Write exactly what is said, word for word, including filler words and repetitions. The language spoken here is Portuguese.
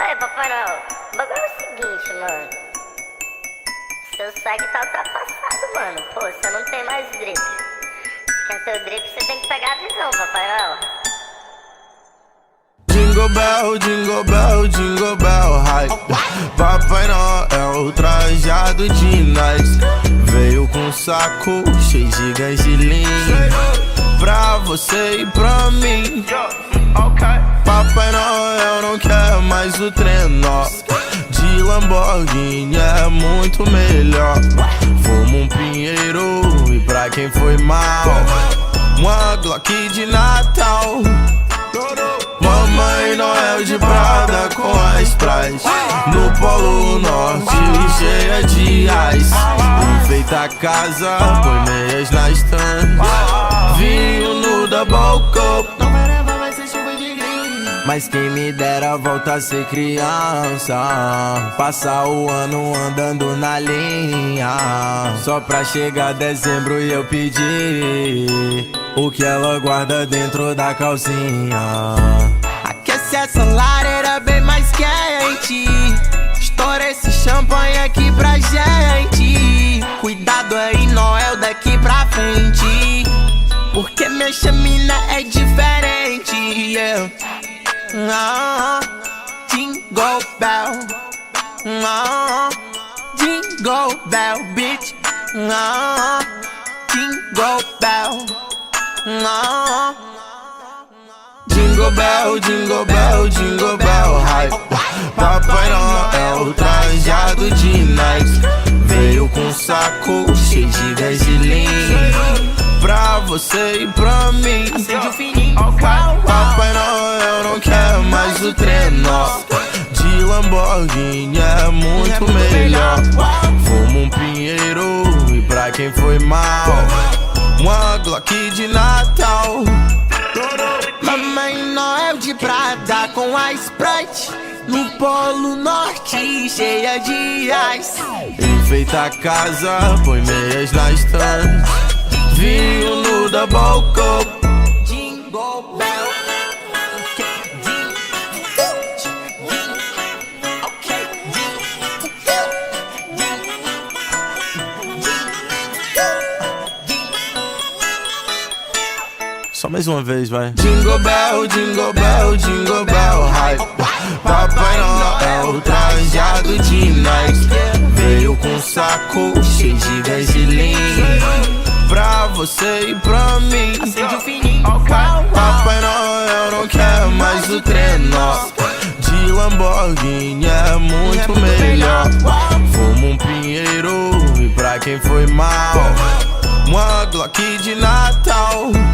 Aí, Papai Noel, o bagulho é o seguinte, mano. Seu saque tá ultrapassado, mano. Pô, você não tem mais drip. Se quer ter o drip, você tem que pegar a visão, Papai Noel. Jingle bell, jingle bell, jingle bell, hype. Papai Noel trajado de nice. Veio com um saco cheio de ganjilinho pra você e pra mim. Papai Noel não quer mais o trenó de Lamborghini, é muito melhor. Fumo um pinheiro e pra quem foi mal, uma Glock de Natal. Mamãe Noel de Prada com a Sprite no Polo Norte, cheia de ice. Enfeita a casa, põe meias na estante, vinho no double cup. Mas quem me dera volta a ser criança, passar o ano andando na linha, só pra chegar dezembro e eu pedir o que ela guarda dentro da calcinha. Aquece essa lareira bem mais quente, estoura esse champanhe aqui pra gente. Cuidado aí, Noel, daqui pra frente, porque minha chamina é diferente, yeah. Ah, jingle bell, ah, jingle bell, bitch. Ah, jingle bell, ah. Jingle bell, jingle bell, jingle bell, hype. Papai Noel trajado de nice. Veio com um saco cheio de ganjilinho pra você e pra mim. Papai Noel não quer mais o trenó de Lamborghini, é muito melhor. Fumo um pinheiro e pra quem foi mal, uma Glock de Natal. Mamãe Noel de Prada com a Sprite no Polo Norte, cheia de ice. Enfeita a casa, põe meias na estante, vinho no double cup. Jingle bell, só mais uma vez, vai. Jingle bell, jingle bell, jingle bell, hype. Papai Noel trajado de nice. Veio com um saco cheio de ganjilinho pra você e pra mim. Papai Noel não quer mais o trenó de Lamborghini, é muito melhor. Fumo um pinheiro e pra quem foi mal, uma Glock de Natal.